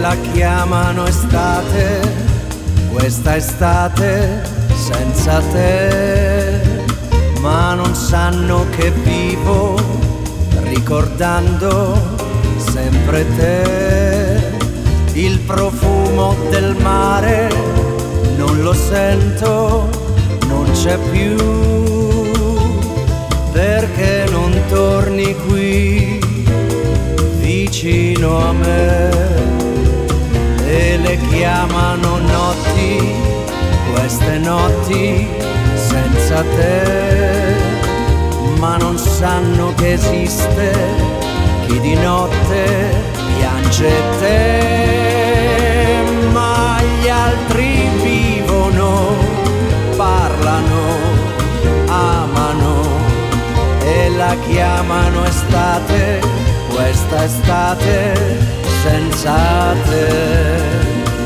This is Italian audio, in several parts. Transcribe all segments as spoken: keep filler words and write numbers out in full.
la chiamano estate, questa estate senza te, ma non sanno che vivo ricordando sempre te. Il profumo del mare non lo sento, non c'è più, perché non torni qui vicino a me. E le chiamano notti, queste notti senza te, ma non sanno che esiste chi di notte piange te. Ma gli altri vivono, parlano, amano e la chiamano estate, questa estate senza te.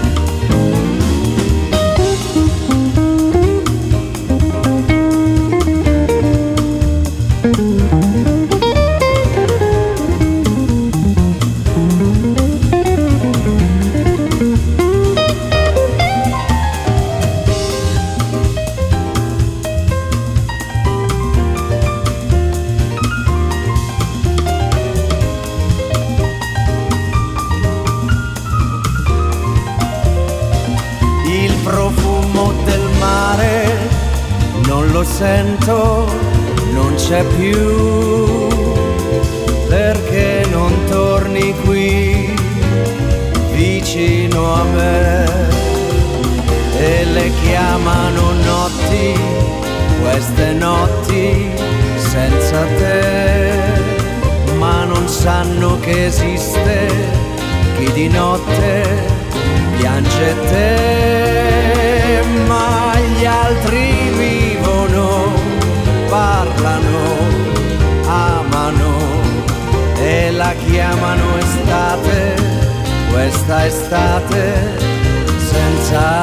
Non lo sento, non c'è più, perché non torni qui vicino a me. E le chiamano notti, queste notti senza te, ma non sanno che esiste chi di notte piange te. Ma gli altri vivono, parlano, amano e la chiamano estate, questa estate senza